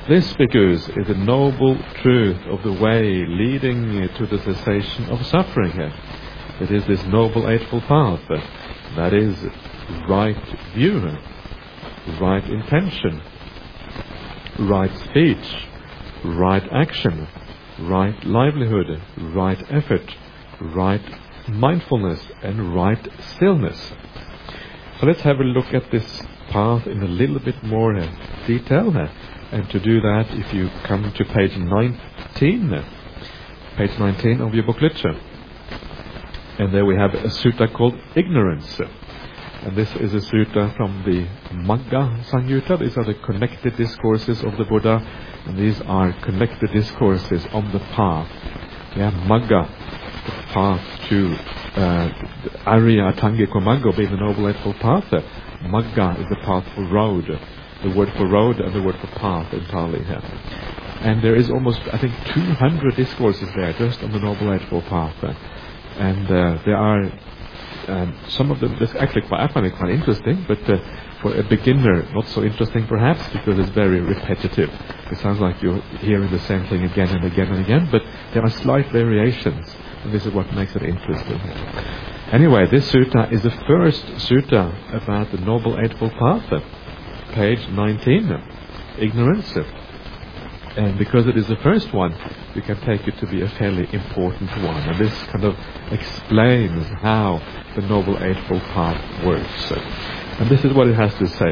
This, bhikkhus, is the noble truth of the way leading to the cessation of suffering. It is this noble eightfold path. That is right view, right intention, right speech, right action, right livelihood, right effort, right mindfulness, and right stillness. So let's have a look at this path in a little bit more detail. And to do that, if you come to page 19 of your booklet, and there we have a sutta called Ignorance. And this is a sutta from the Magga Samyutta. These are the connected discourses of the Buddha, and these are connected discourses on the path. Yeah, Magga, the path to Arya Atangiko Magga, being the Noble Eightfold Path. Magga is the path for road, the word for road and the word for path in Pali. And there is almost, I think, 200 discourses there just on the Noble Eightfold Path. And there are some of them, this actually I find it quite interesting, but for a beginner, not so interesting perhaps, because it's very repetitive. It sounds like you're hearing the same thing again and again and again, but there are slight variations, and this is what makes it interesting. Anyway, this sutta is the first sutta about the Noble Eightfold Path, page 19, Ignorance. And because it is the first one, we can take it to be a fairly important one. And this kind of explains how the Noble Eightfold Path works. And this is what it has to say.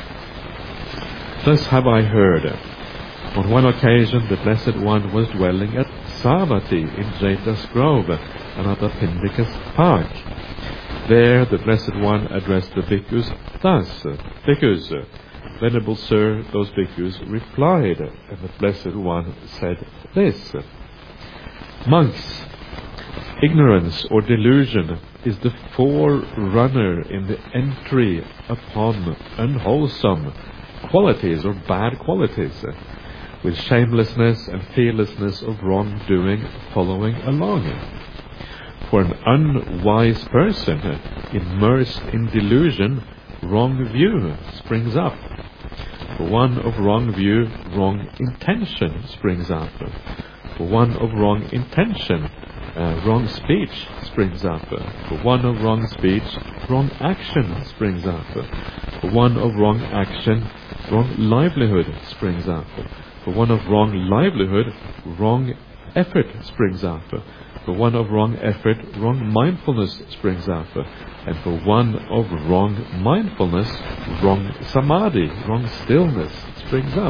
Thus have I heard. On one occasion, the Blessed One was dwelling at Savatthi in Jeta's Grove, Anathapindika's park. There the Blessed One addressed the bhikkhus thus: Bhikkhus, Venerable Sir, those bhikkhus replied, and the Blessed One said this: Monks, ignorance or delusion is the forerunner in the entry upon unwholesome qualities or bad qualities, with shamelessness and fearlessness of wrongdoing following along. For an unwise person immersed in delusion, wrong view springs up. For one of wrong view, wrong intention springs up. For one of wrong intention, wrong speech springs up. For one of wrong speech, wrong action springs up. For one of wrong action, wrong livelihood springs up. For one of wrong livelihood, wrong effort springs up. For one of wrong effort, wrong mindfulness springs up. And for one of wrong mindfulness, wrong samadhi, wrong stillness springs up.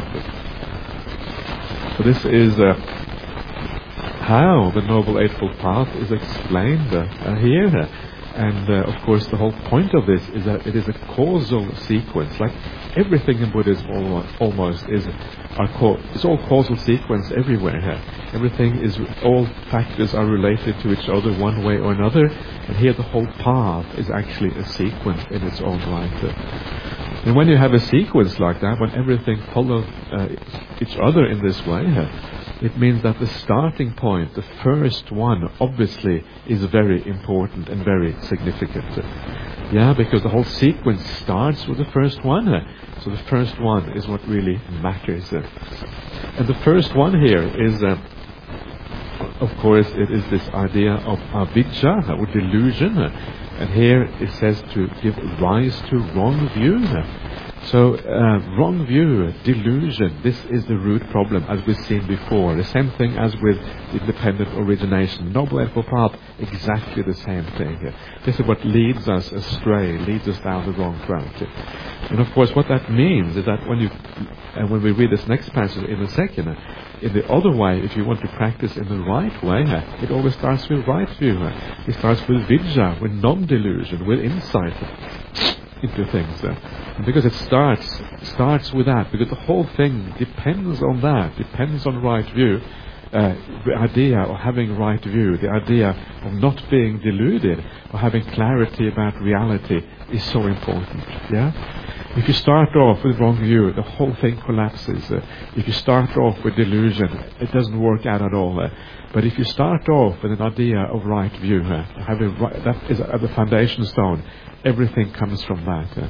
So this is how the Noble Eightfold Path is explained here. And of course the whole point of this is that it is a causal sequence. Like everything in Buddhism almost is it's all causal sequence everywhere here. Everything is, all factors are related to each other one way or another, and here the whole path is actually a sequence in its own right. And when you have a sequence like that, when everything follows each other in this way, it means that the starting point, the first one, obviously is very important and very significant. Yeah, because the whole sequence starts with the first one. So the first one is what really matters. And the first one here is, of course, it is this idea of avijja, or delusion. And here it says to give rise to wrong view. So, wrong view, delusion, this is the root problem, as we've seen before. The same thing as with independent origination. Noble Eightfold Path, exactly the same thing. This is what leads us astray, leads us down the wrong track. And of course, what that means is that when we read this next passage in a second, in the other way, if you want to practice in the right way, it always starts with right view. It starts with vijja, with non-delusion, with insight into things. And because it starts with that, because the whole thing depends on that, depends on right view. The idea of having right view, the idea of not being deluded, or having clarity about reality is so important. Yeah? If you start off with wrong view, the whole thing collapses. If you start off with delusion, it doesn't work out at all. But if you start off with an idea of right view, that is the foundation stone, everything comes from that.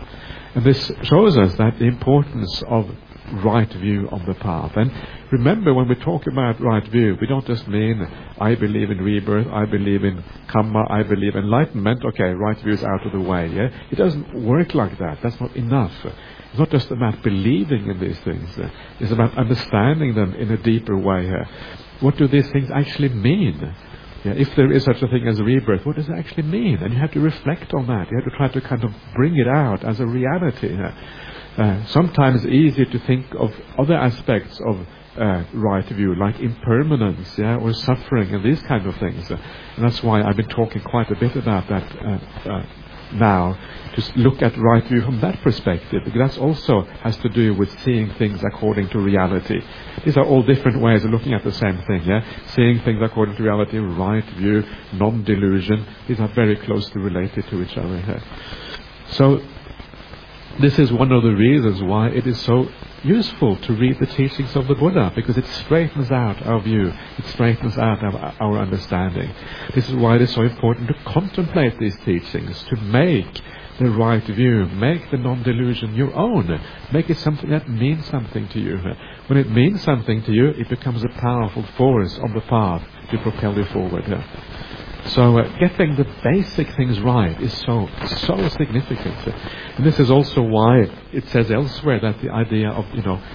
And this shows us that the importance of right view of the path. And remember, when we talk about right view, we don't just mean, I believe in rebirth, I believe in karma, I believe in enlightenment, okay, right view is out of the way. Yeah? It doesn't work like that. That's not enough. It's not just about believing in these things. It's about understanding them in a deeper way. What do these things actually mean? Yeah, if there is such a thing as rebirth, what does it actually mean? And you have to reflect on that. You have to try to kind of bring it out as a reality. Sometimes it's easy to think of other aspects of right view, like impermanence, or suffering and these kind of things. And that's why I've been talking quite a bit about that now, to look at right view from that perspective, because that also has to do with seeing things according to reality. These are all different ways of looking at the same thing, seeing things according to reality, right view, non-delusion. These are very closely related to each other here. So this is one of the reasons why it is so useful to read the teachings of the Buddha, because it straightens out our view, it straightens out our understanding. This is why it is so important to contemplate these teachings, to make the right view, make the non-delusion your own, make it something that means something to you. When it means something to you, it becomes a powerful force on the path to propel you forward. So getting the basic things right is so significant. And this is also why it says elsewhere that the idea of,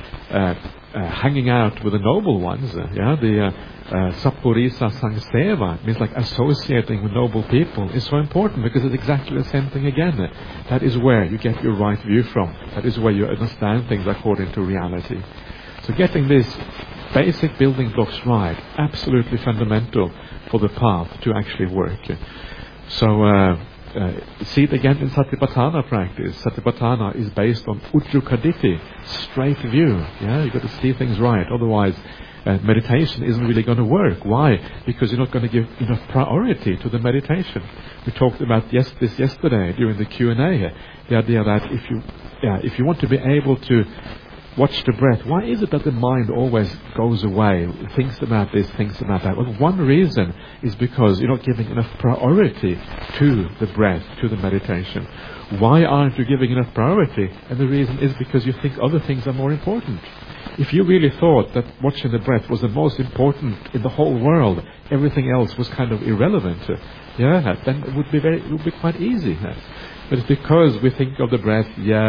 hanging out with the noble ones, the Sappurisa Sangseva, means like associating with noble people, is so important, because it's exactly the same thing again. That is where you get your right view from. That is where you understand things according to reality. So getting these basic building blocks right, absolutely fundamental for the path to actually work. So see it again in Satipatthana practice. Satipatthana is based on Uttukaditi, straight view. You've got to see things right, otherwise meditation isn't really going to work. Why? Because you're not going to give enough priority to the meditation. We talked about this yesterday during the Q&A. The idea that if you want to be able to watch the breath, why is it that the mind always goes away, thinks about this, thinks about that? Well, one reason is because you're not giving enough priority to the breath, to the meditation. Why aren't you giving enough priority? And the reason is because you think other things are more important. If you really thought that watching the breath was the most important in the whole world, everything else was kind of irrelevant, then it would be quite easy. But it's because we think of the breath,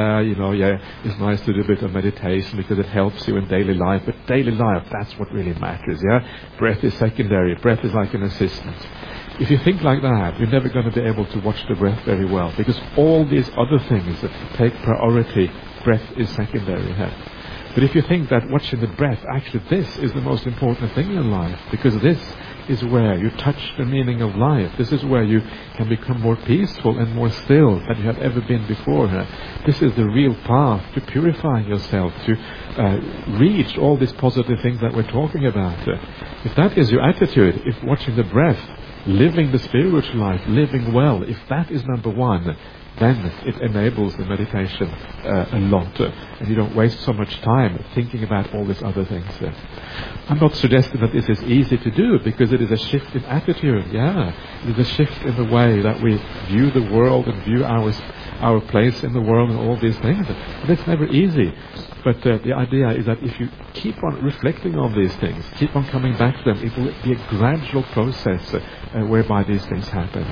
it's nice to do a bit of meditation because it helps you in daily life. But daily life, that's what really matters, Breath is secondary. Breath is like an assistant. If you think like that, you're never going to be able to watch the breath very well, because all these other things that take priority, breath is secondary. But if you think that watching the breath, actually this is the most important thing in life, because this is where you touch the meaning of life. This is where you can become more peaceful and more still than you have ever been before. This is the real path to purifying yourself, to reach all these positive things that we're talking about. If that is your attitude, if watching the breath, living the spiritual life, living well, if that is number one, then it enables the meditation a lot, and you don't waste so much time thinking about all these other things. I'm not suggesting that this is easy to do, because it is a shift in attitude. It is a shift in the way that we view the world and view our place in the world and all these things. But it's never easy. But the idea is that if you keep on reflecting on these things, keep on coming back to them, it will be a gradual process whereby these things happen.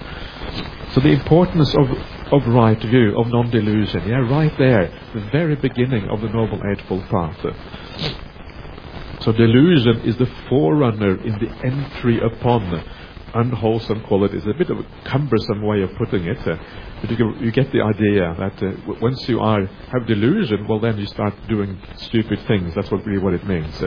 So the importance of right view, of non-delusion, right there, the very beginning of the Noble Eightfold Path. So delusion is the forerunner in the entry upon unwholesome qualities. A bit of a cumbersome way of putting it, but you get the idea that once you have delusion, well, then you start doing stupid things. That's really what it means.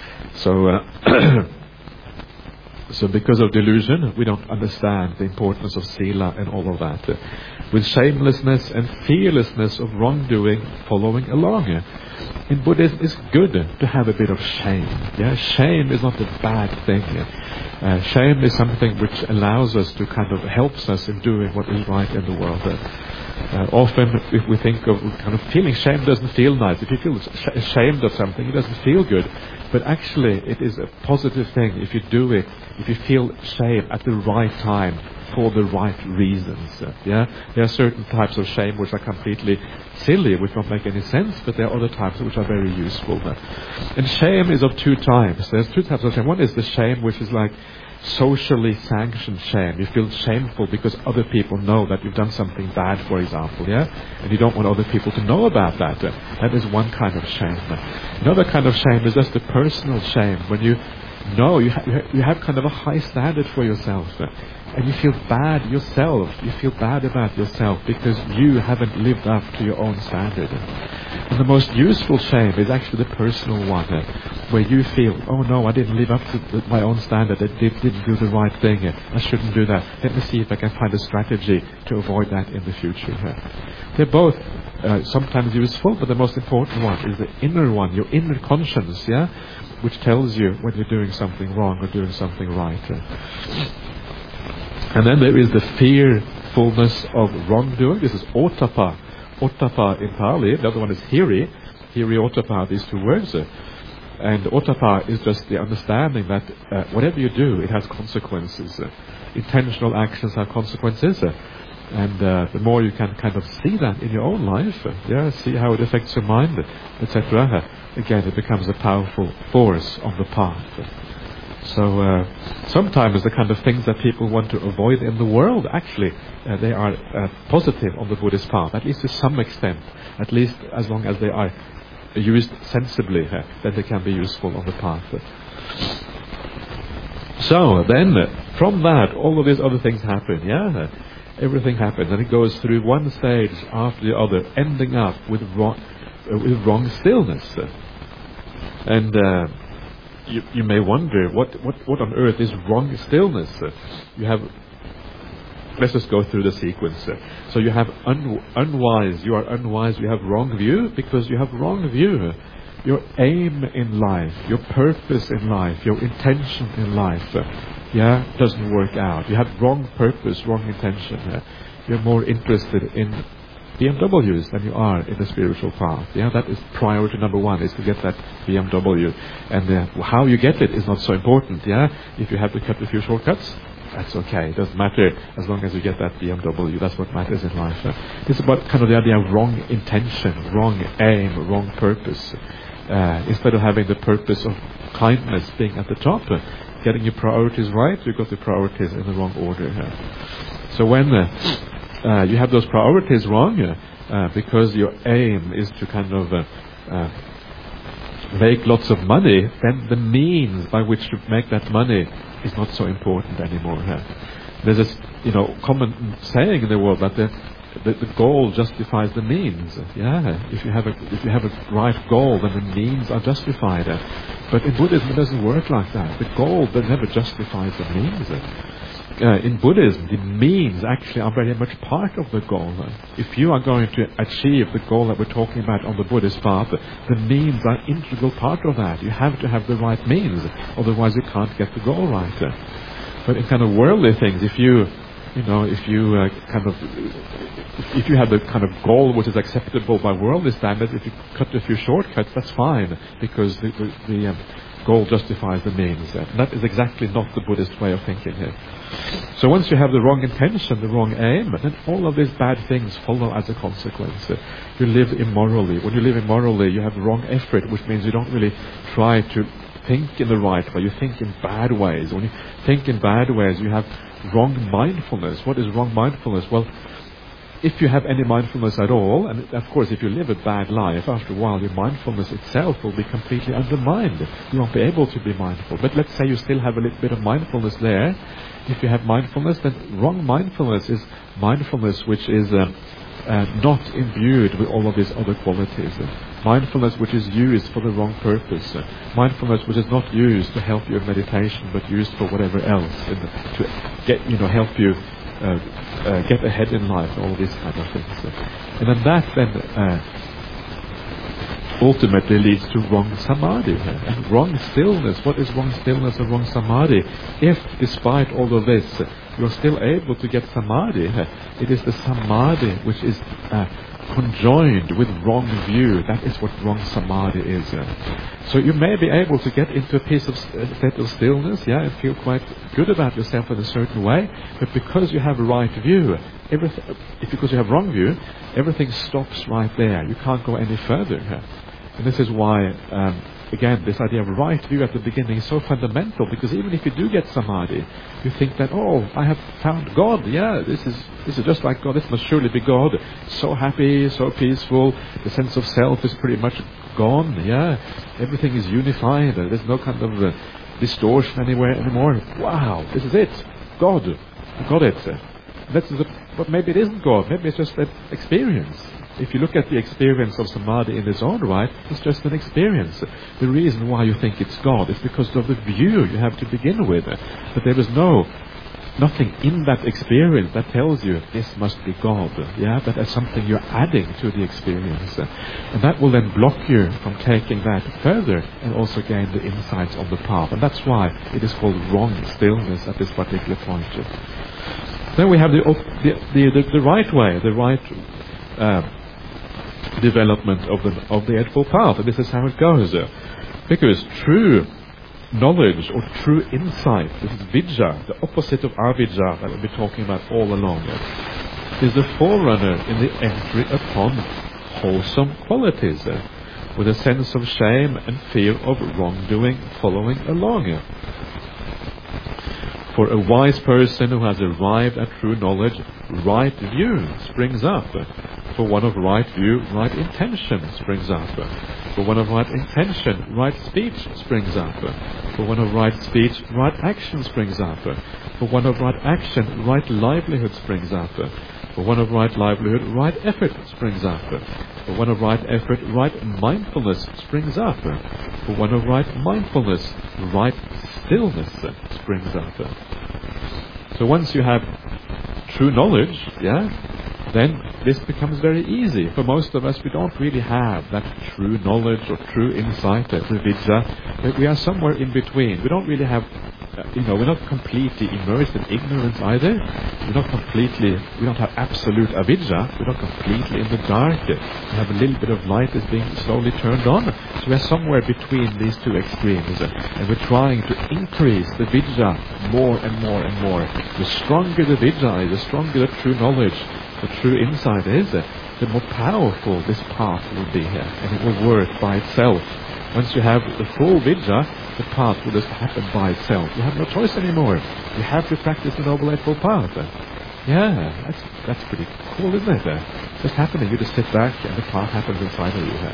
So because of delusion, we don't understand the importance of sila and all of that. With shamelessness and fearlessness of wrongdoing following along. In Buddhism, it's good to have a bit of shame. Shame is not a bad thing. Shame is something which allows us to kind of helps us in doing what is right in the world. Often, if we think of kind of feeling shame, doesn't feel nice. If you feel ashamed of something, it doesn't feel good. But actually, it is a positive thing if you do it, if you feel shame at the right time for the right reasons. Yeah, there are certain types of shame which are completely silly, which don't make any sense, but there are other types which are very useful. And shame is of two types. There's two types of shame. One is the shame which is like socially sanctioned shame. You feel shameful because other people know that you've done something bad, for example, yeah? And you don't want other people to know about that. That is one kind of shame. Another kind of shame is just the personal shame, when you know you have kind of a high standard for yourself, and you feel bad yourself. You feel bad about yourself because you haven't lived up to your own standard. And the most useful shame is actually the personal one, where you feel, oh no, I didn't live up to my own standard. I didn't do the right thing. I shouldn't do that. Let me see if I can find a strategy to avoid that in the future. They're both sometimes useful, but the most important one is the inner one, your inner conscience, yeah, which tells you when you're doing something wrong or doing something right. And then there is the fearfulness of wrongdoing. This is otapa. Otapa in Pali. The other one is hiri. Hiri, otapa, these two words. And otapa is just the understanding that whatever you do, it has consequences. Intentional actions have consequences. And the more you can kind of see that in your own life, see how it affects your mind, etc., again, it becomes a powerful force on the path. So sometimes the kind of things that people want to avoid in the world, actually, they are positive on the Buddhist path, at least to some extent, at least as long as they are used sensibly, then they can be useful on the path. So then, from that, all of these other things happen, everything happens, and it goes through one stage after the other, ending up with wrong stillness. And you may wonder, what on earth is wrong stillness? Let's just go through the sequence. So you have unwise, you are unwise, you have wrong view, because you have wrong view. Your aim in life, your purpose in life, your intention in life, doesn't work out. You have wrong purpose, wrong intention. You're more interested in BMWs than you are in the spiritual path. That is priority number one, is to get that BMW. And how you get it is not so important. If you have to cut a few shortcuts, that's okay. It doesn't matter as long as you get that BMW. That's what matters in life. It's about kind of the idea of wrong intention, wrong aim, wrong purpose. Instead of having the purpose of kindness being at the top, getting your priorities right, you've got the priorities in the wrong order. So when you have those priorities wrong, because your aim is to kind of make lots of money, then the means by which to make that money is not so important anymore. There's this, common saying in the world that the goal justifies the means. If you have a right goal, then the means are justified. But in Buddhism, it doesn't work like that. The goal never justifies the means. In Buddhism, the means actually are very much part of the goal. If you are going to achieve the goal that we're talking about on the Buddhist path, the means are an integral part of that. You have to have the right means, otherwise you can't get the goal right. But in kind of worldly things, if you have the kind of goal which is acceptable by worldly standards, if you cut a few shortcuts, that's fine, because the goal justifies the means. And that is exactly not the Buddhist way of thinking here. So once you have the wrong intention, the wrong aim, then all of these bad things follow as a consequence. You live immorally. When you live immorally, you have wrong effort, which means you don't really try to think in the right way. You think in bad ways. When you think in bad ways, you have wrong mindfulness. What is wrong mindfulness? Well, if you have any mindfulness at all, and of course if you live a bad life, after a while your mindfulness itself will be completely undermined. You won't be able to be mindful. But let's say you still have a little bit of mindfulness there. If you have mindfulness, then wrong mindfulness is mindfulness which is not imbued with all of these other qualities. Mindfulness which is used for the wrong purpose. Mindfulness which is not used to help you in meditation, but used for whatever else, to get help you get ahead in life, all these kind of things. And then that ultimately leads to wrong samadhi. And wrong stillness. What is wrong stillness or wrong samadhi? If, despite all of this, you're still able to get samadhi, it is the samadhi which is conjoined with wrong view. That is what wrong samadhi is. So you may be able to get into a state of stillness, and feel quite good about yourself in a certain way, but because you have a right view, because you have wrong view, everything stops right there. You can't go any further. And this is why, again, this idea of right view at the beginning is so fundamental, because even if you do get samadhi, you think that, I have found God. This is just like God. This must surely be God. So happy, so peaceful. The sense of self is pretty much gone. Everything is unified. There's no kind of distortion anywhere anymore. Wow, this is it. God. You got it. But maybe it isn't God. Maybe it's just an experience. If you look at the experience of samadhi in its own right, it's just an experience. The reason why you think it's God is because of the view you have to begin with. But there is nothing in that experience that tells you this must be God. But there's something you're adding to the experience. And that will then block you from taking that further and also gain the insights on the path. And that's why it is called wrong stillness at this particular point. Then we have the right way, the right development of the Eightfold Path, and this is how it goes. Because true knowledge or true insight, this is vidya, the opposite of avidya that we'll be talking about all along, is the forerunner in the entry upon wholesome qualities, with a sense of shame and fear of wrongdoing following along. For a wise person who has arrived at true knowledge, right view springs up. For one of right view, right intention springs up. For one of right intention, right speech springs up. For one of right speech, right action springs up. For one of right action, right livelihood springs up. For one of right livelihood, right effort springs up. For one of right effort, right mindfulness springs up. For one of right mindfulness, right stillness springs up. So once you have true knowledge, then this becomes very easy. For most of us, we don't really have that true knowledge or true insight, the vidya, but we are somewhere in between. We don't really have, we're not completely immersed in ignorance either. We don't have absolute avidya. We're not completely in the dark. We have a little bit of light that's being slowly turned on. So we're somewhere between these two extremes. And we're trying to increase the vidya more and more and more. The stronger the vidya is, the stronger the true knowledge, the true insight is, the more powerful this path will be here, and it will work by itself. Once you have the full vidya, the path will just happen by itself. You have no choice anymore. You have to practice the Noble Eightfold Path. That's pretty cool, isn't it? It's just happening. You just sit back and the path happens inside of you.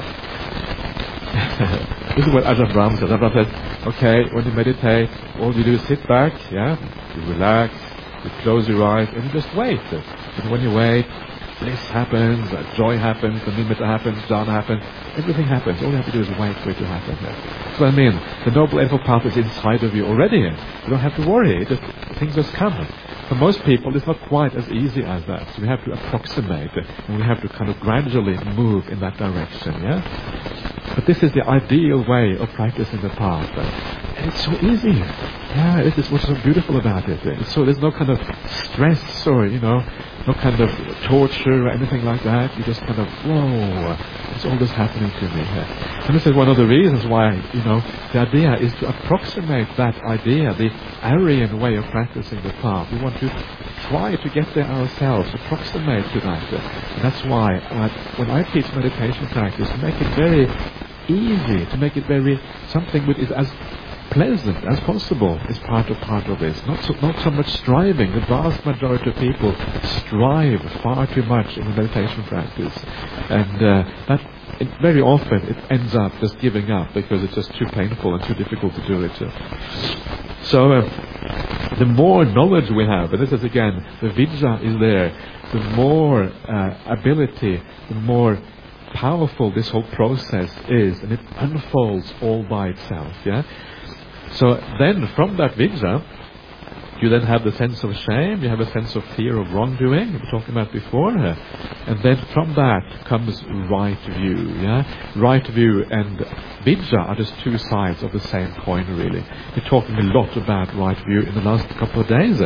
This is what Ajahn Brahm says. Ajahn Brahm says, okay, when you meditate, all you do is sit back, you relax, you close your eyes, and you just wait. And when you wait, bliss happens, joy happens, the nimitta happens, jhana happens, everything happens. All you have to do is wait for it to happen. So the Noble Eightfold Path is inside of you already. You don't have to worry. Things just come. For most people, it's not quite as easy as that. So we have to approximate, and we have to kind of gradually move in that direction. But this is the ideal way of practicing the path. And it's so easy. This is what's so beautiful about it. So there's no kind of stress or, no kind of torture or anything like that. You just kind of, whoa, it's all just happening to me. And this is one of the reasons why, the idea is to approximate that idea, the Aryan way of practicing the path. We want to try to get there ourselves, approximate to that. And that's why when I teach meditation practice, to make it very easy, to make it very something which is as pleasant as possible is part of this. Not so much striving. The vast majority of people strive far too much in the meditation practice, and very often it ends up just giving up because it's just too painful and too difficult to do it. So the more knowledge we have, and this is again, the vidya is there, the more ability, the more powerful this whole process is, and it unfolds all by itself. So then from that vidya, you then have the sense of shame, you have a sense of fear of wrongdoing, we were talking about before, and then from that comes right view. Right view and vidya are just two sides of the same coin, really. We're talking a lot about right view in the last couple of days.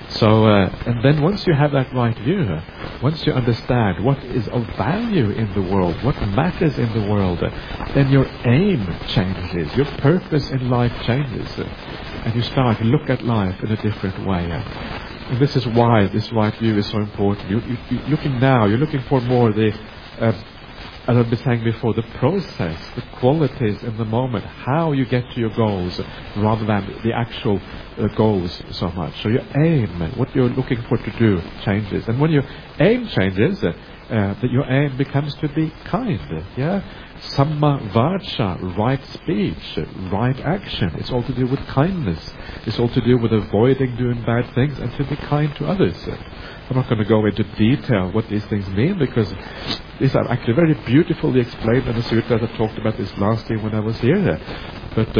So, and then once you have that right view, once you understand what is of value in the world, what matters in the world, then your aim changes, your purpose in life changes, and you start to look at life in a different way. And this is why this right view is so important. You're looking for more the, as I've been saying before, the process, the qualities in the moment, how you get to your goals, rather than the actual goals so much. So your aim, what you're looking for to do, changes. And when your aim changes, that your aim becomes to be kind. Yeah, Samma vacha, right speech, right action. It's all to do with kindness. It's all to do with avoiding doing bad things and to be kind to others. I'm not going to go into detail what these things mean, because these are actually very beautifully explained in the sutras. I talked about this last year when I was here. But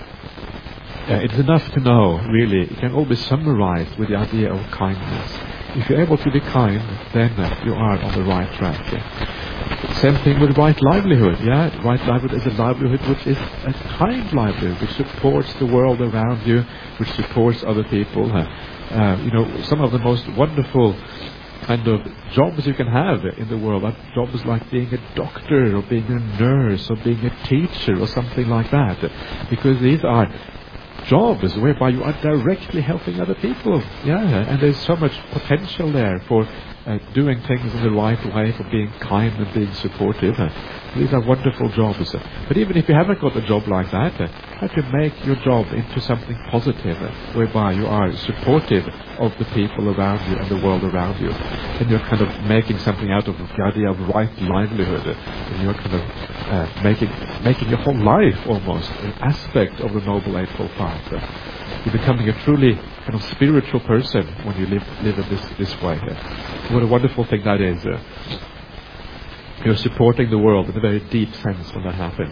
it's enough to know, really. It can all be summarized with the idea of kindness. If you're able to be kind, then you are on the right track. Same thing with right livelihood. Right livelihood is a livelihood which is a kind livelihood, which supports the world around you, which supports other people. Some of the most wonderful kind of jobs you can have in the world are jobs like being a doctor or being a nurse or being a teacher or something like that, because these are jobs whereby you are directly helping other people. And there's so much potential there for doing things in the right way, for being kind and being supportive. These are wonderful jobs. But even if you haven't got a job like that, try to make your job into something positive, whereby you are supportive of the people around you and the world around you. And you're kind of making something out of the idea of right livelihood. And you're kind of making your whole life almost an aspect of the Noble Eightfold Path. You're becoming a truly kind of spiritual person when you live in this way. What a wonderful thing that is. You're supporting the world in a very deep sense when that happens.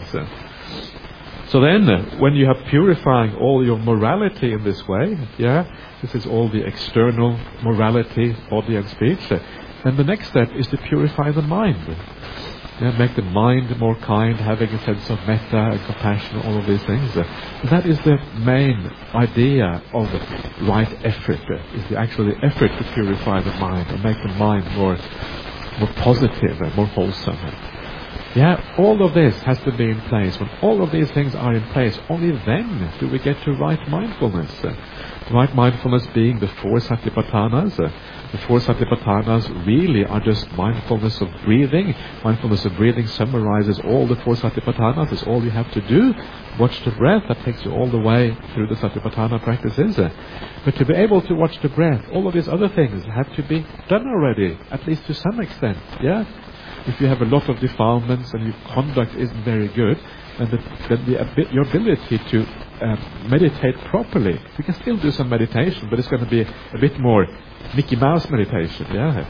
So then, when you have purifying all your morality in this way, this is all the external morality, body and speech, then the next step is to purify the mind. Make the mind more kind, having a sense of metta and compassion, all of these things. That is the main idea of right effort, is actually the effort to purify the mind and make the mind more positive and more wholesome. All of this has to be in place. When all of these things are in place, only then do we get to right mindfulness. Right mindfulness being the four satipatthanas. The four satipatthanas really are just mindfulness of breathing. Mindfulness of breathing summarizes all the four satipatthanas. It's all you have to do. Watch the breath. That takes you all the way through the satipatthana practices. But to be able to watch the breath, all of these other things have to be done already, at least to some extent. If you have a lot of defilements and your conduct isn't very good, then your ability to meditate properly, you can still do some meditation, but it's going to be a bit more Mickey Mouse meditation.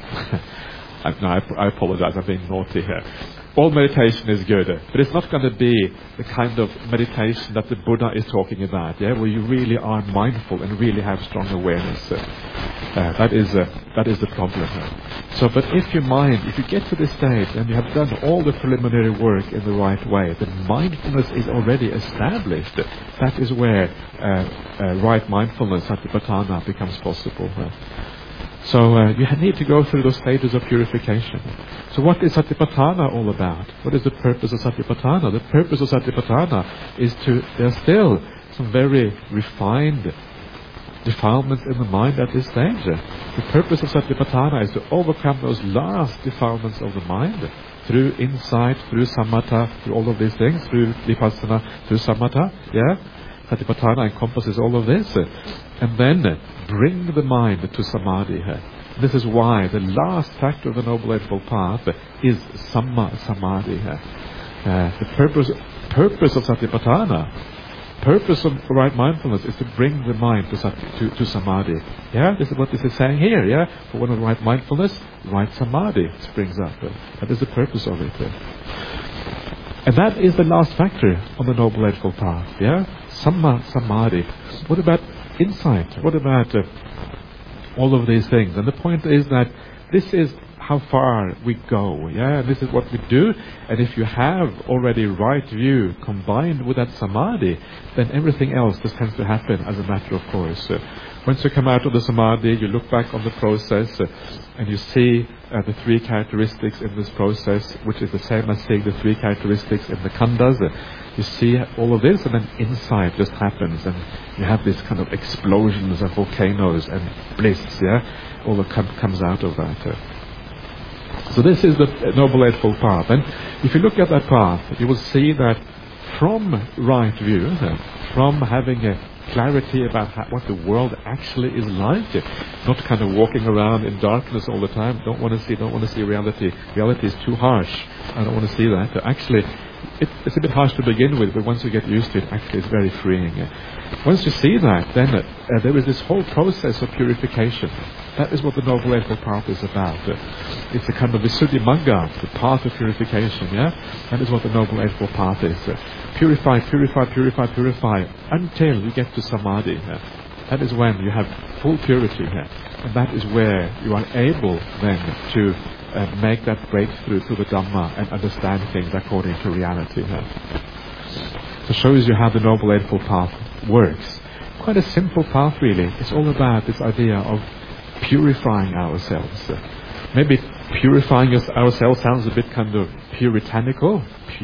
I apologize, I'm being naughty here. All meditation is good, but it's not going to be the kind of meditation that the Buddha is talking about, where you really are mindful and really have strong awareness. That is the problem. So, but if you get to this stage and you have done all the preliminary work in the right way, the mindfulness is already established. That is where right mindfulness, satipatthana, becomes possible. So you need to go through those stages of purification. So what is satipatthana all about? What is the purpose of satipatthana? The purpose of satipatthana is there are still some very refined defilements in the mind at this stage. The purpose of satipatthana is to overcome those last defilements of the mind through insight, through samatha, through all of these things, through vipassana, through samatha. Satipatthana encompasses all of this. And then bring the mind to samadhi. This is why the last factor of the Noble Eightfold Path is samma samadhi. The purpose of satipatthana, purpose of right mindfulness is to bring the mind to samadhi. This is what this is saying here. For one of right mindfulness, right samadhi springs up. That is the purpose of it. And that is the last factor on the Noble Eightfold Path. Samma samadhi. What about insight? What about all of these things? And the point is that this is how far we go. Yeah, this is what we do. And if you have already right view combined with that samadhi, then everything else just tends to happen as a matter of course. Once you come out of the samadhi, you look back on the process and you see the three characteristics in this process, which is the same as seeing the three characteristics in the khandhas. You see all of this, and then insight just happens, and you have this kind of explosions and volcanoes and bliss, yeah? All that comes out of that. So this is the Noble Eightfold Path. And if you look at that path, you will see that from right view, from having a clarity about what the world actually is like, not kind of walking around in darkness all the time, don't want to see reality. Reality is too harsh. I don't want to see that. Actually, it's a bit harsh to begin with, but once you get used to it, actually it's very freeing. Once you see that, then there is this whole process of purification. That is what the Noble Eightfold Path is about. It's a kind of Visuddhimagga, the path of purification, yeah? That is what the Noble Eightfold Path is. Purify, purify, purify, purify, until you get to Samadhi. That is when you have full purity. And that is where you are able then to make that breakthrough through the Dhamma and understand things according to reality. So it shows you how the Noble Eightfold Path works. Quite a simple path really. It's all about this idea of purifying ourselves. Maybe purifying ourselves sounds a bit kind of puritanical,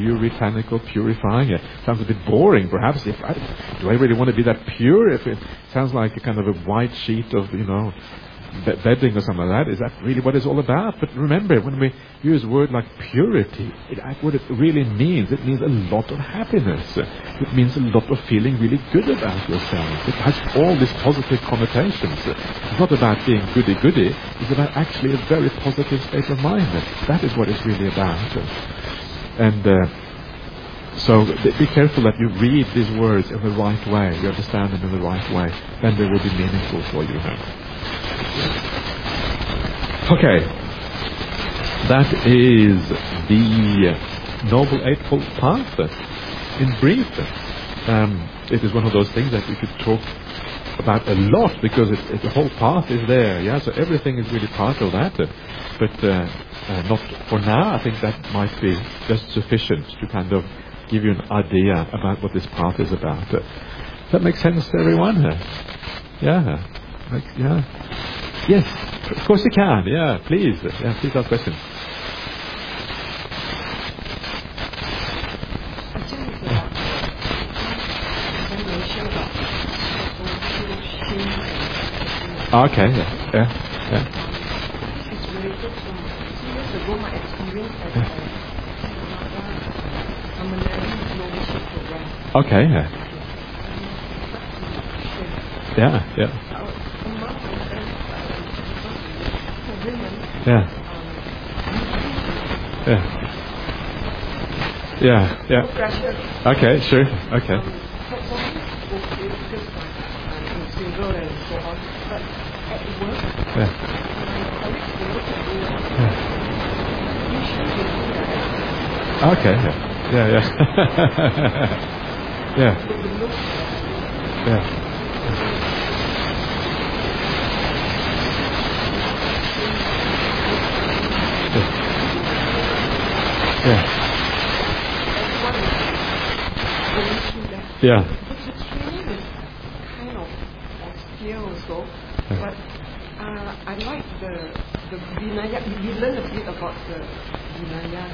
purifying. It sounds a bit boring perhaps. Do I really want to be that pure? If it sounds like a kind of a white sheet of, bedding or something like that, is that really what it's all about? But remember, when we use a word like purity, what it really means, it means a lot of happiness. It means a lot of feeling really good about yourself. It has all these positive connotations. It's not about being goody-goody, it's about actually a very positive state of mind. That is what it's really about. And so be careful that you read these words in the right way, you understand them in the right way, then they will be meaningful for you. Okay, that is the Noble Eightfold Path. In brief, it is one of those things that we could talk about a lot because the whole path is there. Yeah, so everything is really part of that. But not for now. I think that might be just sufficient to kind of give you an idea about what this path is about. Does that make sense to everyone? Yeah. Yes, of course you can. Yeah, please. Yeah, please ask questions. Okay. Yeah. It's related to 2 years ago my experience as a Mandarin Leadership Program. Okay. Yeah. Yeah. Okay, sure. Okay. Single and so on, but at work, Yeah. Okay. Yeah. Yeah. But the training is kind of austere also. But I like the Vinaya. We learn a bit about the Vinaya.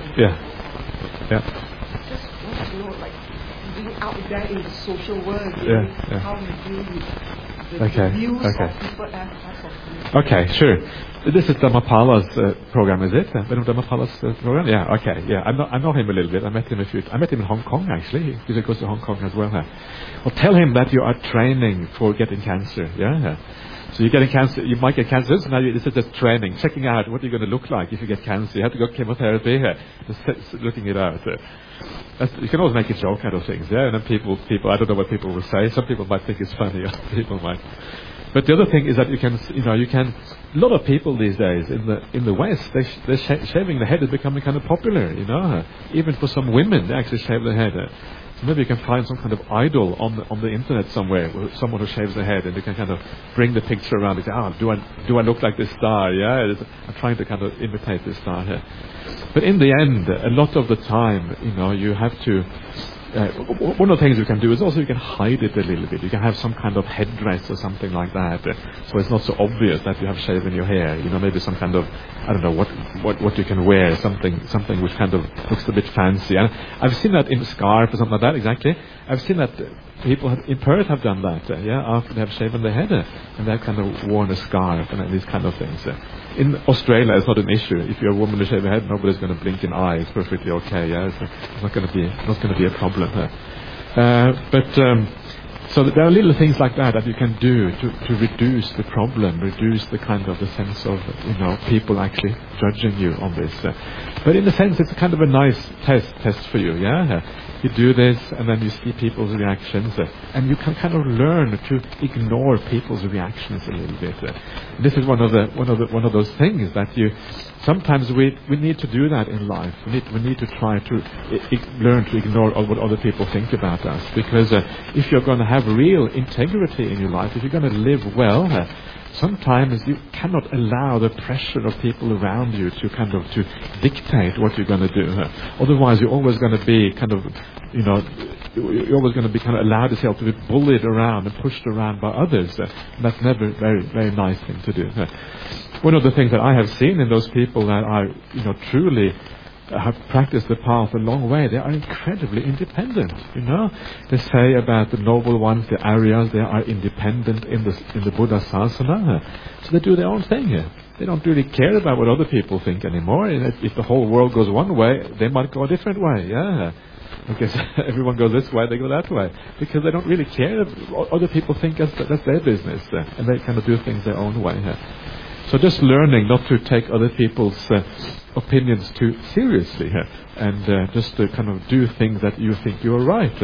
Just want to know, like, being out there in the social world, how we deal with the views of people as of you. Okay, sure. This is Dhammapala's program, is it? Dhammapala's program? Yeah, okay. Yeah, I know him a little bit. I met him in Hong Kong, actually. He goes to Hong Kong as well. Well, tell him that you are training for getting cancer. Yeah. So you're getting cancer, you might get cancer, so now this is just training, checking out what you're going to look like if you get cancer. You have to go chemotherapy here, just looking it out. You can always make a joke out of things, yeah, and then people, I don't know what people will say. Some people might think it's funny, other people might. But the other thing is that you can, a lot of people these days in the West, shaving the head is becoming kind of popular, Even for some women, they actually shave their head. So maybe you can find some kind of idol on the internet somewhere, someone who shaves their head, and you can kind of bring the picture around and say, do I look like this star? Yeah, I'm trying to kind of imitate this star here. But in the end, a lot of the time, you have to. One of the things you can do is also you can hide it a little bit. You can have some kind of headdress or something like that, so it's not so obvious that you have shaven your hair. Maybe some kind of, I don't know what you can wear, something which kind of looks a bit fancy. And I've seen that in scarf or something like that. Exactly, I've seen that people in Perth have done that. After they have shaven their head, and they've kind of worn a scarf and these kind of things. In Australia, it's not an issue. If you're a woman to shave her head, nobody's going to blink an eye. It's perfectly okay. Yeah, it's not going to be a problem. So there are little things like that you can do to reduce the problem, reduce the kind of the sense of people actually judging you on this. But in a sense, it's kind of a nice test for you. Yeah, you do this, and then you see people's reactions, and you can kind of learn to ignore people's reactions a little bit. This is one of those things that sometimes we need to do that in life. We need to try to learn to ignore what other people think about us, because if you're going to have real integrity in your life, if you're going to live well, sometimes you cannot allow the pressure of people around you to dictate what you're going to do. Otherwise, you're always going to be you're always going to be kind of allowed yourself to be bullied around and pushed around by others. And that's never a very, very nice thing to do. One of the things that I have seen in those people that are, truly have practiced the path a long way, they are incredibly independent. They say about the noble ones, the Aryas, they are independent in the Buddha Sasana. So they do their own thing here. They don't really care about what other people think anymore. And if the whole world goes one way, they might go a different way. Yeah. Because everyone goes this way, they go that way. Because they don't really care what other people think. That's their business. And they kind of do things their own way. So just learning not to take other people's opinions too seriously, and just to kind of do things that you think you are right.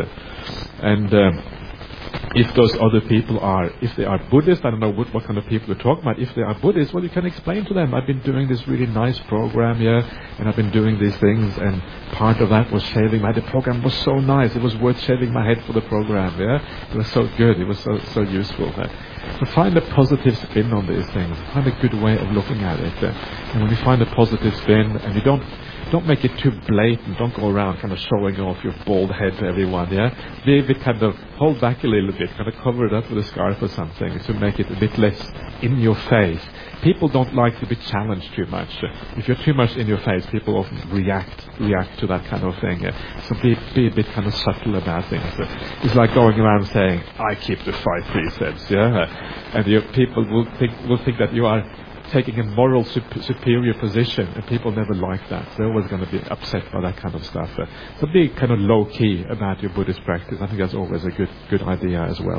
And if those other people if they are Buddhist, I don't know what kind of people you're talking about. If they are Buddhist, well, you can explain to them, I've been doing this really nice program here, and I've been doing these things, and part of that was shaving my head. The program was so nice, it was worth shaving my head for the program. It was so good, it was so useful. So find a positive spin on these things. Find a good way of looking at it. And when you find a positive spin, and you don't make it too blatant, don't go around kind of showing off your bald head to everyone. Be a bit kind of hold back a little bit, kind of cover it up with a scarf or something to make it a bit less in your face. People don't like to be challenged too much. If you're too much in your face, people often react to that kind of thing. So be a bit kind of subtle about things. It's like going around saying, I keep the 5 precepts, and people will think that you are taking a moral superior position, and people never like that. They're always going to be upset by that kind of stuff. So be kind of low-key about your Buddhist practice. I think that's always a good idea as well.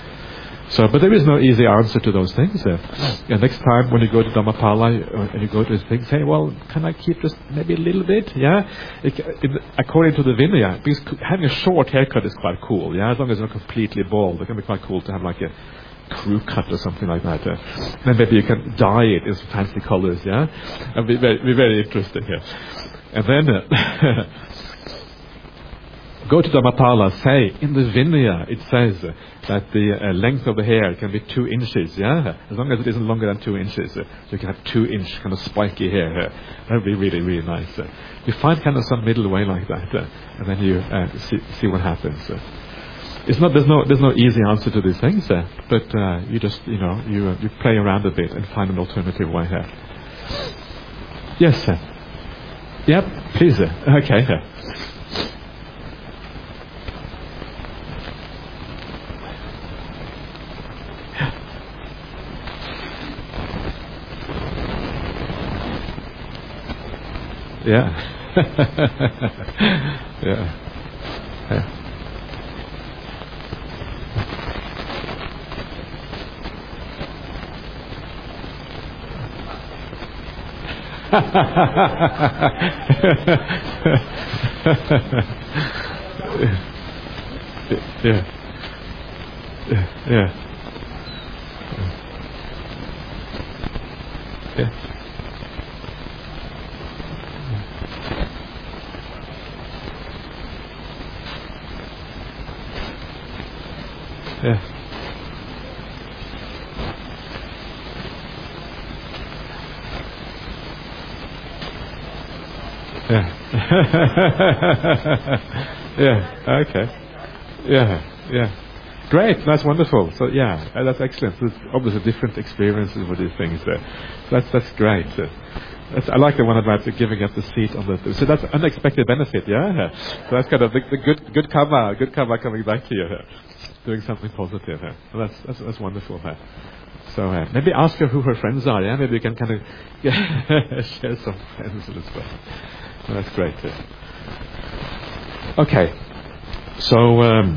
But there is no easy answer to those things. And next time when you go to Dhammapala and you go to his thing, say, well, can I keep just maybe a little bit? According to the Vinaya, because having a short haircut is quite cool. As long as you're completely bald, it can be quite cool to have like a crew cut or something like that. Then maybe you can dye it in fancy colors. And be very interesting here. And then go to Dhammapala, say, in the Vinaya, it says that the length of the hair can be 2 inches, as long as it isn't longer than 2 inches. So you can have 2-inch kind of spiky hair. That would be really, really nice. You find kind of some middle way like that, and then you see what happens. There's no easy answer to these things, but you just, you play around a bit and find an alternative way here. Yes, sir. Yep, please, sir. Okay, sir. Yeah. Yeah. Yeah. Yeah. Yeah. Yeah. Okay. Yeah. Yeah. Great. That's wonderful. So yeah, that's excellent. There's obviously different experiences with these things there. That's great. I like the one about giving up the seat on the. So that's unexpected benefit. Yeah. So that's kind of the good karma. Good karma coming back to you. Doing something positive. So that's wonderful. So maybe ask her who her friends are. Yeah. Maybe you can kind of share some friends as well. Well, that's great. Okay, so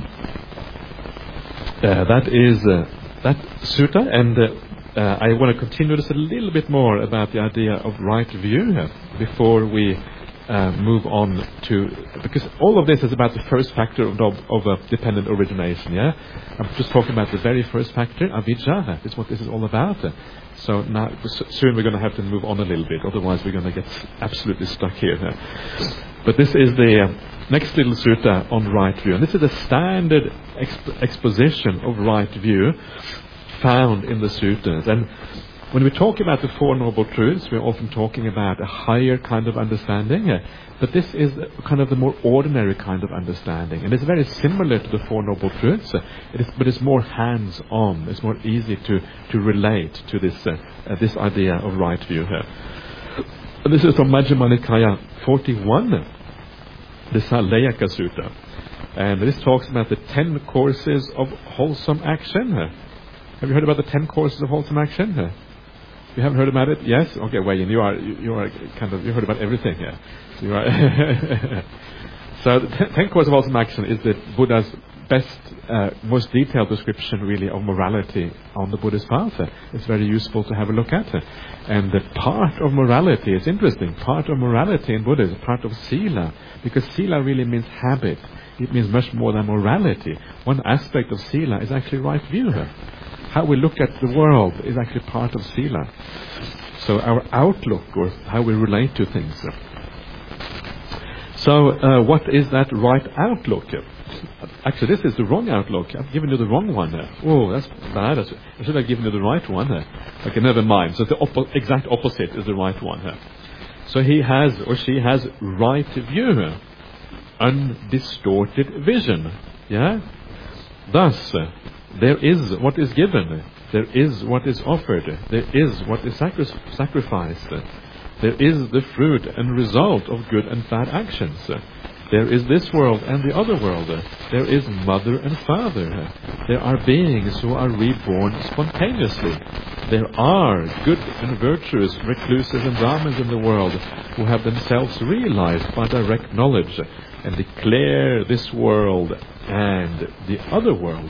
that is that sutta, and I want to continue just a little bit more about the idea of right view before we move on to, because all of this is about the first factor of dependent origination. Yeah, I'm just talking about the very first factor, avijja. Is what this is all about. So now, soon we're going to have to move on a little bit, otherwise we're going to get absolutely stuck here. But this is the next little sutta on right view. And this is a standard exposition of right view found in the suttas. And when we talk about the Four Noble Truths, we're often talking about a higher kind of understanding. But this is kind of the more ordinary kind of understanding. And it's very similar to the Four Noble Truths, but it's more hands-on. It's more easy to relate to this idea of right view here. And this is from Majjhima Nikaya 41, the Salayaka Sutta. And this talks about the 10 courses of wholesome action. Have you heard about the 10 courses of wholesome action? You haven't heard about it? Yes? Okay, Wayne, you are kind of, you heard about everything here. You are so the 10 courses of wholesome action is the Buddha's best, most detailed description really of morality on the Buddhist path. It's very useful to have a look at. And the part of morality is interesting. Part of morality in Buddhism is part of sila, because sila really means habit. It means much more than morality. One aspect of sila is actually right view. How we look at the world is actually part of sila. So our outlook, or how we relate to things. So what is that right outlook? Actually, this is the wrong outlook. I've given you the wrong one. Oh, that's bad. I should have given you the right one. Okay, never mind. So the exact opposite is the right one. So he has, or she has, right view, undistorted vision. Yeah. Thus, there is what is given. There is what is offered. There is what is sacrificed. There is the fruit and result of good and bad actions. There is this world and the other world. There is mother and father. There are beings who are reborn spontaneously. There are good and virtuous recluses and Brahmins in the world who have themselves realized by direct knowledge and declare this world and the other world.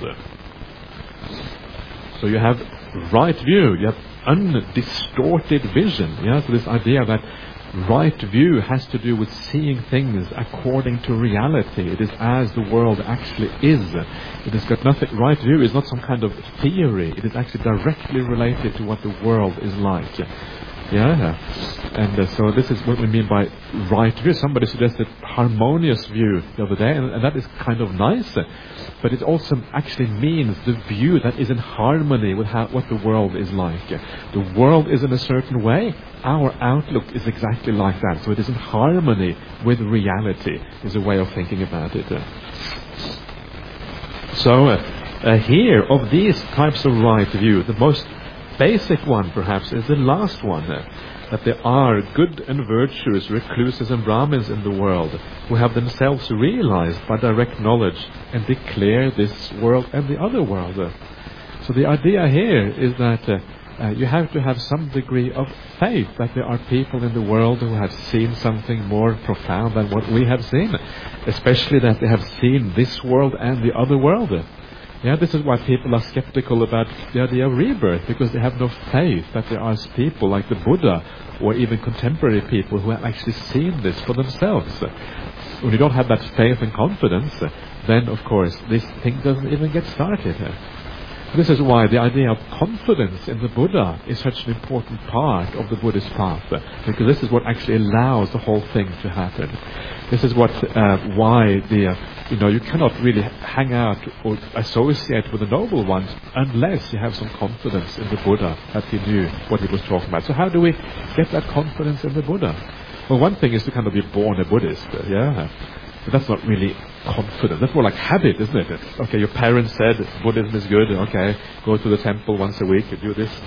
So you have right view, you have undistorted vision. Yeah, so this idea that right view has to do with seeing things according to reality. It is as the world actually is. It has got nothing. Right view is not some kind of theory. It is actually directly related to what the world is like. Yeah, and so this is what we mean by right view. Somebody suggested harmonious view the other day, and that is kind of nice. But it also actually means the view that is in harmony with what the world is like. The world is in a certain way. Our outlook is exactly like that. So it is in harmony with reality, is a way of thinking about it. So here, of these types of right view, the most basic one perhaps is the last one. That there are good and virtuous recluses and Brahmins in the world who have themselves realized by direct knowledge and declare this world and the other world. So the idea here is that you have to have some degree of faith that there are people in the world who have seen something more profound than what we have seen, especially that they have seen this world and the other world. Yeah, this is why people are skeptical about the idea of rebirth, because they have no faith that there are people like the Buddha or even contemporary people who have actually seen this for themselves. When you don't have that faith and confidence, then of course this thing doesn't even get started. This is why the idea of confidence in the Buddha is such an important part of the Buddhist path, because this is what actually allows the whole thing to happen. This is what why you cannot really hang out or associate with the noble ones unless you have some confidence in the Buddha that he knew what he was talking about. So how do we get that confidence in the Buddha? Well, one thing is to kind of be born a Buddhist, but that's not really confident. That's more like habit, isn't it? Okay, your parents said Buddhism is good. Okay, go to the temple once a week. You do this.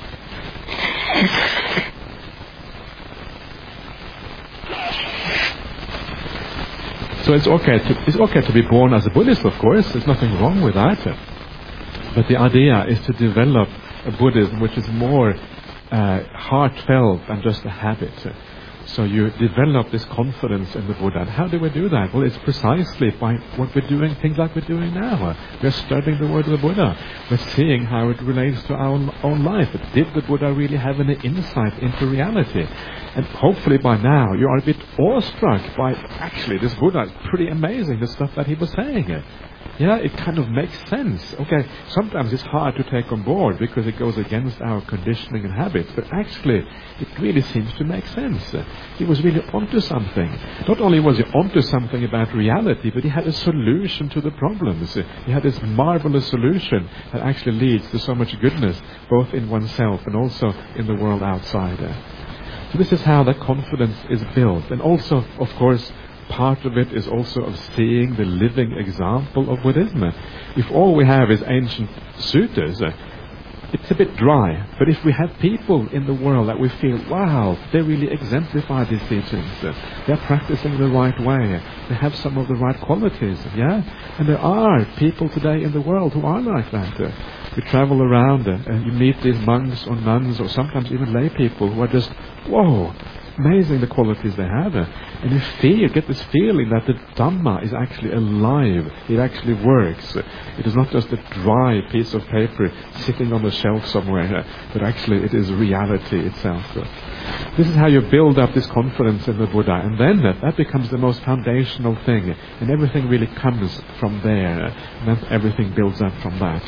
So it's okay to be born as a Buddhist, of course. There's nothing wrong with that. But the idea is to develop a Buddhism which is more heartfelt than just a habit. So you develop this confidence in the Buddha. And how do we do that? Well, it's precisely by what we're doing, things like we're doing now. We're studying the word of the Buddha. We're seeing how it relates to our own life. Did the Buddha really have any insight into reality? And hopefully by now you are a bit awestruck by, actually, this Buddha is pretty amazing, the stuff that he was saying. Yeah, it kind of makes sense. Okay, sometimes it's hard to take on board because it goes against our conditioning and habits, but actually it really seems to make sense. He was really onto something. Not only was he onto something about reality, but he had a solution to the problems. He had this marvelous solution that actually leads to so much goodness, both in oneself and also in the world outside. So this is how that confidence is built. And also, of course, part of it is also of seeing the living example of Buddhism. If all we have is ancient suttas, it's a bit dry. But if we have people in the world that we feel, wow, they really exemplify these teachings, they're practicing the right way, they have some of the right qualities, and there are people today in the world who are like that. You travel around and you meet these monks or nuns or sometimes even lay people who are just, whoa, amazing the qualities they have. And you get this feeling that the Dhamma is actually alive. It actually works. It is not just a dry piece of paper sitting on the shelf somewhere, but actually it is reality itself. This is how you build up this confidence in the Buddha, and then that becomes the most foundational thing, and everything really comes from there, and then everything builds up from that.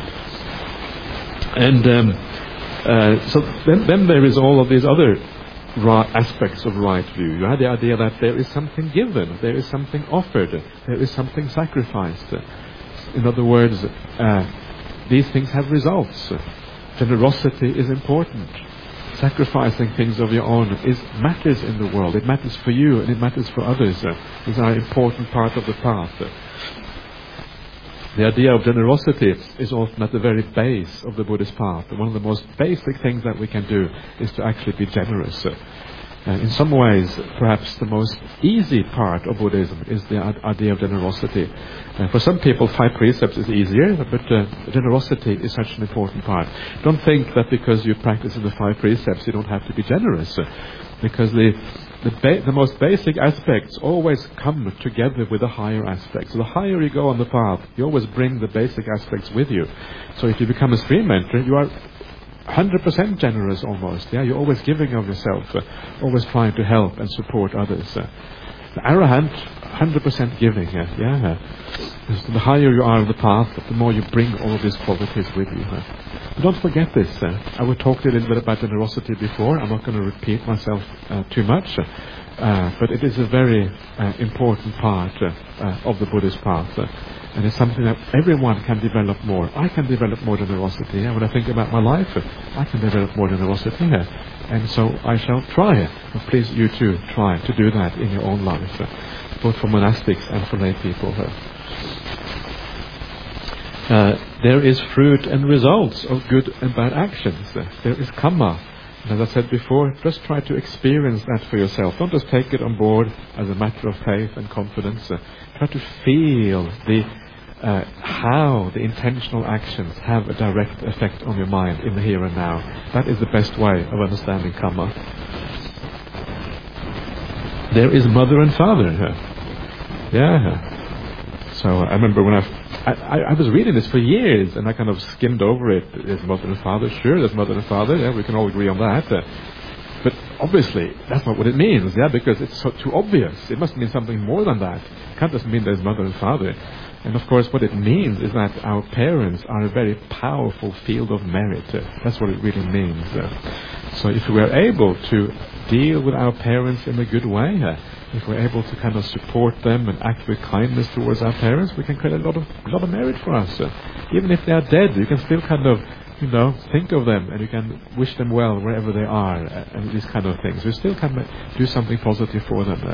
So then there is all of these other aspects of right view. You have the idea that there is something given, there is something offered, there is something sacrificed. In other words, these things have results. Generosity is important. Sacrificing things of your own matters in the world. It matters for you and it matters for others. These are an important part of the path. The idea of generosity is often at the very base of the Buddhist path. One of the most basic things that we can do is to actually be generous. In some ways, perhaps the most easy part of Buddhism is the idea of generosity. For some people, 5 precepts is easier, but generosity is such an important part. Don't think that because you practice in the 5 precepts, you don't have to be generous. Because the most basic aspects always come together with the higher aspects. So the higher you go on the path, you always bring the basic aspects with you. So if you become a stream mentor, you are 100% generous almost. You're always giving of yourself, always trying to help and support others. The arahant, 100% giving. So the higher you are on the path, the more you bring all of these qualities with you. But don't forget this. I talked a little bit about generosity before. I'm not going to repeat myself too much. But it is a very important part of the Buddhist path. And it's something that everyone can develop more. I can develop more generosity. When I think about my life, I can develop more generosity. And so I shall try. And please, you too, try to do that in your own life, both for monastics and for lay people. There is fruit and results of good and bad actions. There is karma. And as I said before, just try to experience that for yourself. Don't just take it on board as a matter of faith and confidence. Try to feel how the intentional actions have a direct effect on your mind in the here and now. That is the best way of understanding karma. There is mother and father. So I remember when I was reading this for years, and I kind of skimmed over it. There's mother and father. Sure, there's mother and father. We can all agree on that. But obviously, that's not what it means, because it's too obvious. It must mean something more than that. It can't just mean there's mother and father. And of course, what it means is that our parents are a very powerful field of merit. That's what it really means. So if we are able to deal with our parents in a good way, if we're able to kind of support them and act with kindness towards our parents, we can create a lot of merit for us. Even if they are dead, you can still kind of, think of them, and you can wish them well wherever they are, and these kind of things. You still can do something positive for them.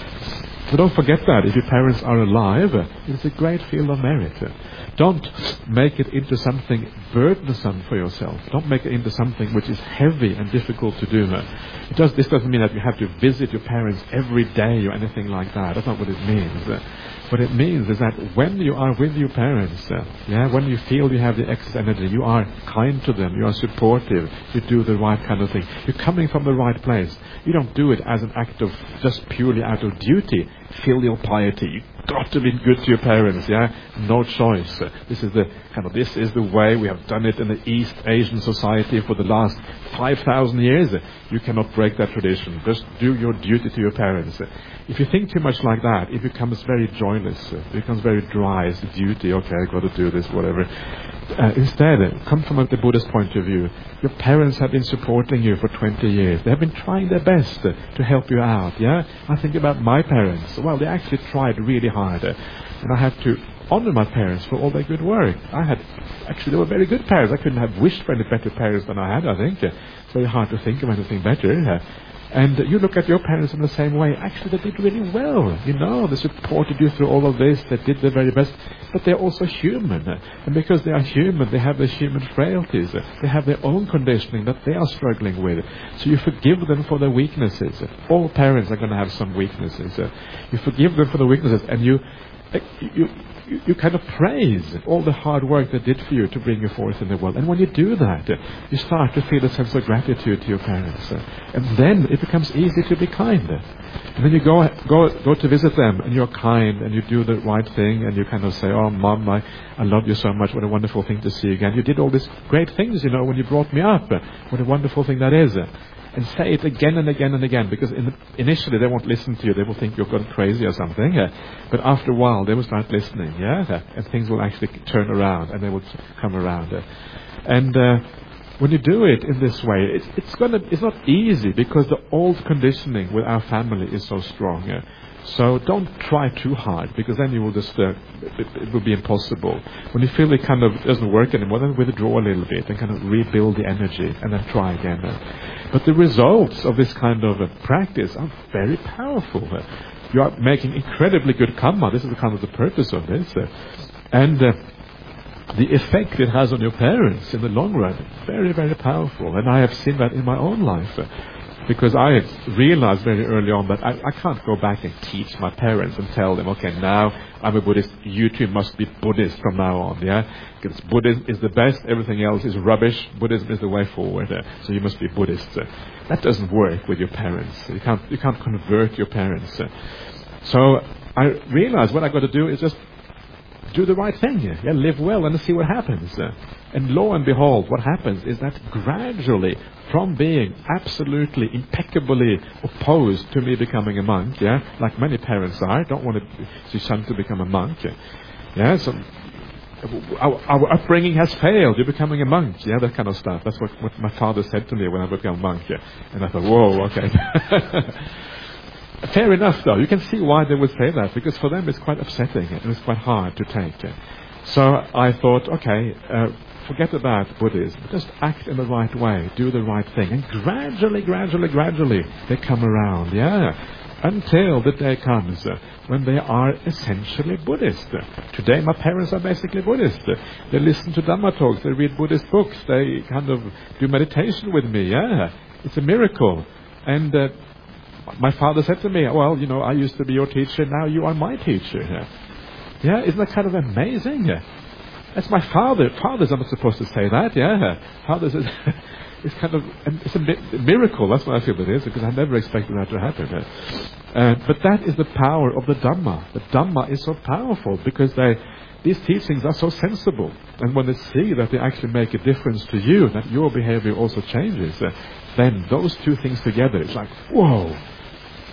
So don't forget that. If your parents are alive, it's a great field of merit. Don't make it into something burdensome for yourself. Don't make it into something which is heavy and difficult to do. This doesn't mean that you have to visit your parents every day or anything like that. That's not what it means. What it means is that when you are with your parents, when you feel you have the excess energy, you are kind to them, you are supportive, you do the right kind of thing. You're coming from the right place. You don't do it as an act of just purely out of duty, filial piety. You've got to be good to your parents, no choice. This is the way we have done it in the East Asian society for the last 5,000 years. You cannot break that tradition. Just do your duty to your parents. If you think too much like that, it becomes very joyless. It becomes very dry. It's a duty. Okay, I've got to do this, whatever. Instead, come from the Buddhist point of view. Your parents have been supporting you for 20 years. They have been trying their best to help you out. I think about my parents. Well, they actually tried really hard. And I have to honor my parents for all their good work. They were very good parents. I couldn't have wished for any better parents than I had, I think. It's very hard to think of anything better. And you look at your parents in the same way. Actually, they did really well. They supported you through all of this. They did their very best. But they're also human. And because they are human, they have their human frailties. They have their own conditioning that they are struggling with. So you forgive them for their weaknesses. All parents are going to have some weaknesses. You forgive them for the weaknesses, and you kind of praise all the hard work they did for you to bring you forth in the world. And when you do that, you start to feel a sense of gratitude to your parents. And then it becomes easy to be kind. And then you go to visit them, and you're kind, and you do the right thing, and you kind of say, "Oh, Mom, I love you so much. What a wonderful thing to see you again. You did all these great things, when you brought me up. What a wonderful thing that is." And say it again and again and again, because initially they won't listen to you. They will think you've gone crazy or something. But after a while, they will start listening, and things will actually turn around, and they will come around. And when you do it in this way, it's not easy, because the old conditioning with our family is so strong. So don't try too hard, because then you will just it will be impossible. When you feel it kind of doesn't work anymore, then withdraw a little bit and kind of rebuild the energy, and then try again. But the results of this kind of practice are very powerful. You are making incredibly good karma. This is kind of the purpose of this. And the effect it has on your parents in the long run, very, very powerful. And I have seen that in my own life. Because I realized very early on that I can't go back and teach my parents and tell them, okay, now I'm a Buddhist, you two must be Buddhist from now on, Because Buddhism is the best, everything else is rubbish, Buddhism is the way forward, so you must be Buddhist. That doesn't work with your parents. You can't convert your parents. So I realized what I got to do is just do the right thing, live well and see what happens. And lo and behold, what happens is that gradually, from being absolutely, impeccably opposed to me becoming a monk, like many parents are, don't want to son to become a monk, so our upbringing has failed, you're becoming a monk, that kind of stuff. That's what my father said to me when I became a monk, and I thought, whoa, okay. Fair enough, though. You can see why they would say that, because for them it's quite upsetting and it's quite hard to take. So I thought, okay, forget about Buddhism. Just act in the right way, do the right thing, and gradually they come around, until the day comes when they are essentially Buddhist. Today my parents are basically Buddhist. They listen to Dhamma talks, they read Buddhist books, they kind of do meditation with me. It's a miracle. And my father said to me, well, I used to be your teacher, now you are my teacher. Isn't that kind of amazing? That's my father. Fathers are not supposed to say that, Fathers is it's kind of, it's a miracle, that's what I feel it is, because I never expected that to happen. But that is the power of the Dhamma. The Dhamma is so powerful, because these teachings are so sensible. And when they see that they actually make a difference to you, that your behavior also changes, then those two things together, it's like, whoa.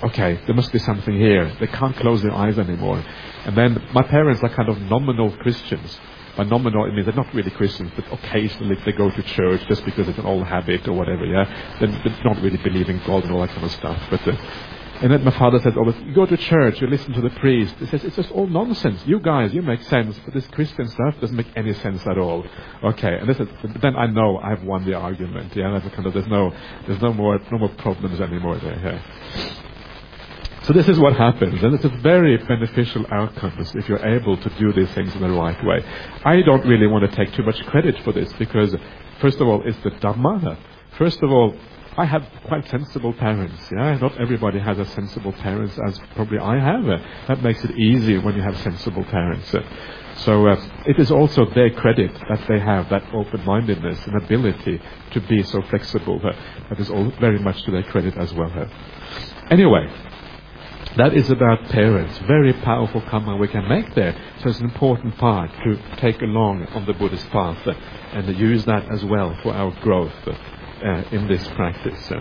okay, there must be something here. They can't close their eyes anymore. And then my parents are kind of nominal Christians. By nominal, it means they're not really Christians, but occasionally they go to church just because it's an old habit or whatever, yeah. They're not really believing God and all that kind of stuff. And then my father said, you go to church, you listen to the priest. He says, it's just all nonsense. You guys, you make sense, but this Christian stuff doesn't make any sense at all. Okay, and then I know I've won the argument. Yeah, that's kind of, there's no more problems anymore there. Yeah. So this is what happens, and it's a very beneficial outcome if you're able to do these things in the right way. I don't really want to take too much credit for this because, first of all, it's the Dhamma. First of all, I have quite sensible parents. Yeah, not everybody has as sensible parents as probably I have. That makes it easy when you have sensible parents. So it is also their credit that they have that open-mindedness and ability to be so flexible. That is all very much to their credit as well. Anyway. That is about parents. Very powerful karma we can make there. So it's an important part to take along on the Buddhist path and to use that as well for our growth in this practice.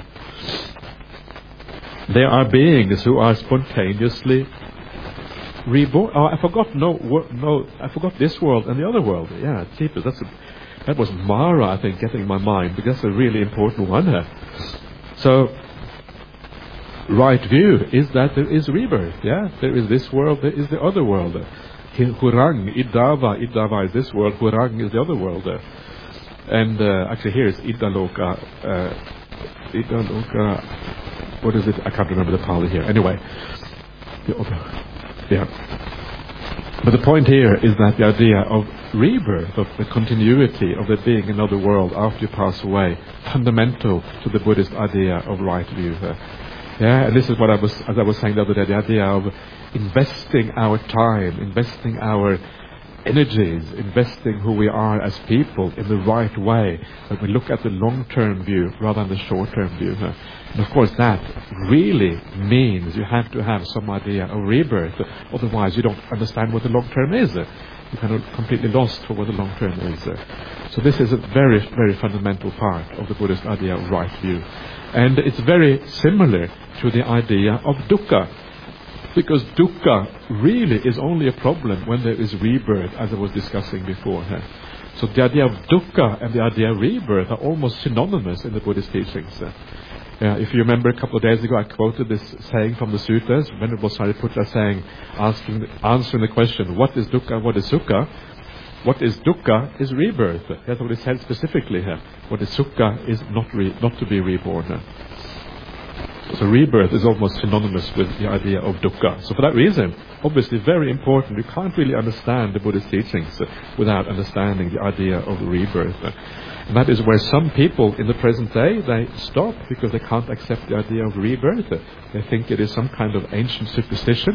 There are beings who are spontaneously reborn. Oh, I forgot this world and the other world. Yeah, Jeepers, that was Mara, I think, getting my mind, because that's a really important one. So, right view is that there is rebirth. Yeah, there is this world, there is the other world. Hurang, Idava is this world, Hurang is the other world. And actually here is Idaloka. What is it? I can't remember the Pali here. Anyway, yeah. But the point here is that the idea of rebirth, of the continuity of there being another world after you pass away, fundamental to the Buddhist idea of right view. Yeah, and this is what as I was saying the other day, the idea of investing our time, investing our energies, investing who we are as people in the right way, that we look at the long-term view rather than the short-term view. And of course that really means you have to have some idea of rebirth, otherwise you don't understand what the long-term is. You're kind of completely lost for what the long-term is. So this is a very, very fundamental part of the Buddhist idea of right view. And it's very similar to the idea of dukkha. Because dukkha really is only a problem when there is rebirth, as I was discussing before. So the idea of dukkha and the idea of rebirth are almost synonymous in the Buddhist teachings. If you remember a couple of days ago, I quoted this saying from the suttas. Venerable Sariputta saying, answering the question, what is dukkha, what is sukha? What is dukkha is rebirth. That's what it said specifically here. What is sukha is not to be reborn. So rebirth is almost synonymous with the idea of dukkha. So for that reason, obviously very important. You can't really understand the Buddhist teachings without understanding the idea of rebirth. And that is where some people in the present day, they stop because they can't accept the idea of rebirth. They think it is some kind of ancient superstition.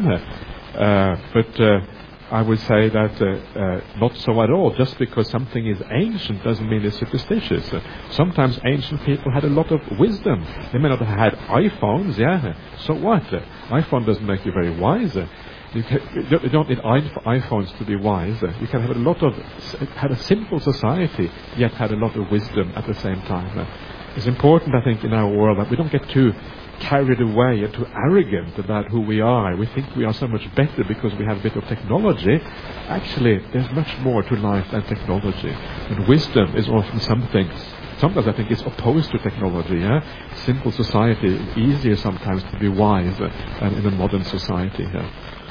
But I would say that not so at all. Just because something is ancient doesn't mean it's superstitious. Sometimes ancient people had a lot of wisdom. They may not have had iPhones, yeah. So what? iPhone doesn't make you very wise. You don't need iPhones to be wise. You can have a simple society, yet had a lot of wisdom at the same time. It's important, I think, in our world that we don't get too carried away and too arrogant about who we are. We think we are so much better because we have a bit of technology. Actually, there's much more to life than technology. And wisdom is often sometimes I think it's opposed to technology. Yeah? Simple society is easier sometimes to be wise than in a modern society. Yeah?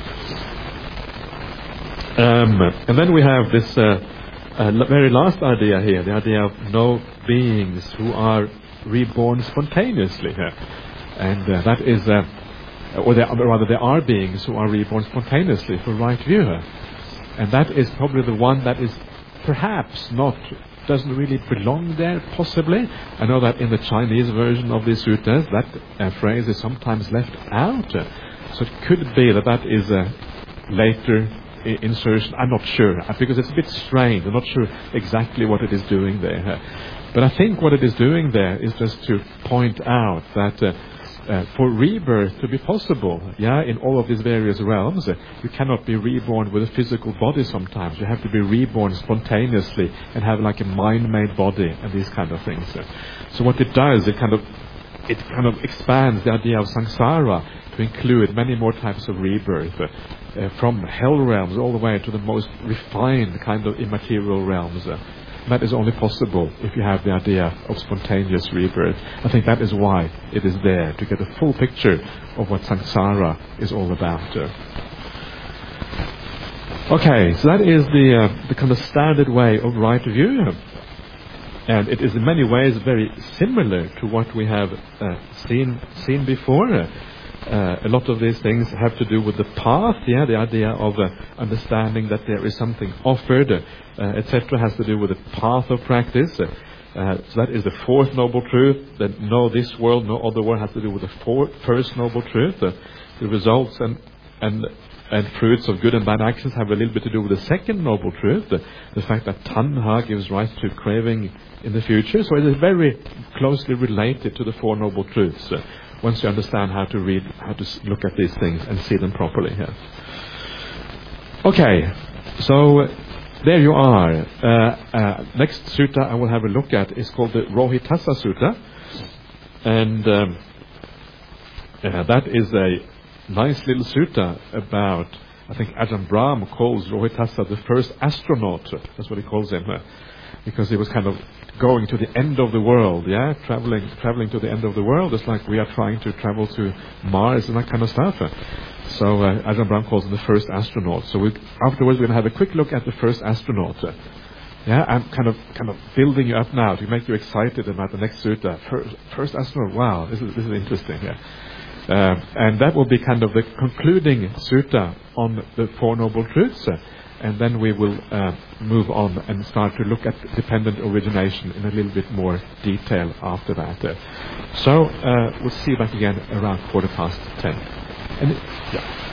And then we have this very last idea here, the idea of no beings who are reborn spontaneously here. And that is, there are beings who are reborn spontaneously for right view. And that is probably the one that is perhaps doesn't really belong there, possibly. I know that in the Chinese version of the suttas, that phrase is sometimes left out. So it could be that is a later insertion. I'm not sure, because it's a bit strange. I'm not sure exactly what it is doing there. But I think what it is doing there is just to point out that for rebirth to be possible, in all of these various realms, you cannot be reborn with a physical body sometimes. You have to be reborn spontaneously and have like a mind-made body and these kind of things. So what it does, it kind of it kind of expands the idea of samsara to include many more types of rebirth, from hell realms all the way to the most refined kind of immaterial realms. That is only possible if you have the idea of spontaneous rebirth. I think that is why it is there, to get a full picture of what samsara is all about. Okay, so that is the kind of standard way of right view. And it is in many ways very similar to what we have seen before. A lot of these things have to do with the path, the idea of understanding that there is something offered, etc., has to do with the path of practice. So that is the fourth noble truth, that no this world, no other world, has to do with the first noble truth. The results and fruits of good and bad actions have a little bit to do with the second noble truth, the fact that tanha gives rise to craving in the future. So it is very closely related to the four noble truths. Once you understand how to read, how to look at these things and see them properly here. Okay, so there you are. Next sutta I will have a look at is called the Rohitassa Sutta. And that is a nice little sutta about, I think Ajahn Brahm calls Rohitassa the first astronaut. That's what he calls him. Because he was kind of going to the end of the world, traveling to the end of the world, just like we are trying to travel to Mars and that kind of stuff. So Ajahn Brahm calls him the first astronaut. So afterwards we're going to have a quick look at the first astronaut. I'm kind of building you up now to make you excited about the next sutta. First astronaut, wow, this is interesting. And that will be kind of the concluding sutta on the Four Noble Truths. And then we will move on and start to look at dependent origination in a little bit more detail after that. So we'll see you back again around 10:15. And